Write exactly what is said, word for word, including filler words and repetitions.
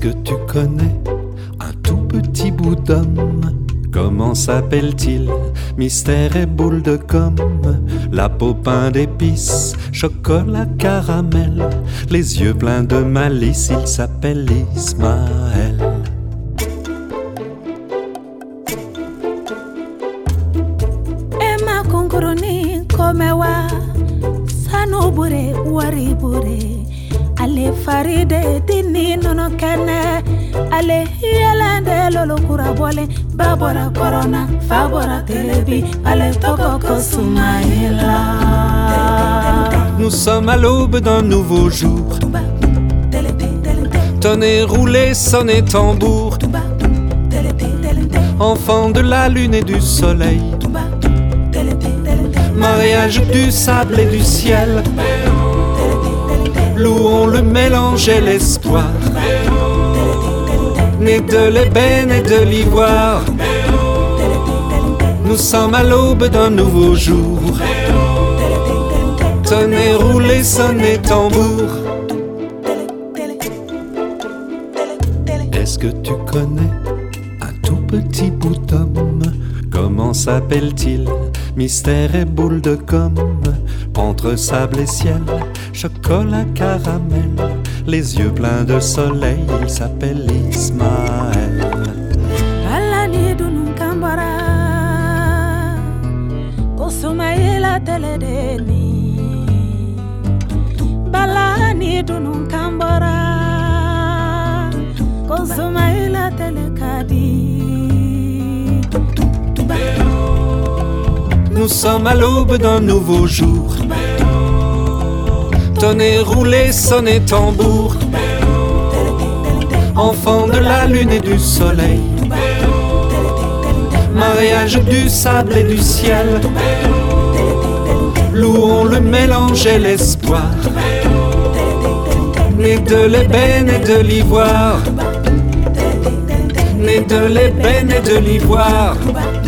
Est-ce que tu connais un tout petit bout d'homme? Comment s'appelle-t-il? Mystère et boule de gomme, la peau pain d'épices, chocolat caramel, les yeux pleins de malice, il s'appelle Ismaël. Emma konkuroni komewa sanobure waribure ale faride dini nono kene ale yelande lolo kurabole babora corona favora telebi ale toko kosumaila. Nous sommes à l'aube d'un nouveau jour, tonnerre roulé, sonnet tambour, enfant de la lune et du soleil, mariage du sable et du ciel, louons le mélange et l'espoir, né de l'ébène et de l'ivoire. Nous sommes à l'aube d'un nouveau jour, tonnerre roulé, sonnet tambour. Est-ce que tu connais un tout petit bout d'homme? Comment s'appelle-t-il? Mystère et boule de gomme, entre sable et ciel, chocolat caramel, les yeux pleins de soleil, il s'appelle Ismaël. Alani dunu kambara kosumaila teledeni balani dunu kambara kosumaila telekadi. Nous sommes à l'aube d'un nouveau jour, tonnerre roulé, sonnet tambour, enfant de la lune et du soleil, mariage du sable et du ciel, louons le mélange et l'espoir, né de l'ébène et de l'ivoire, né de l'ébène et de l'ivoire.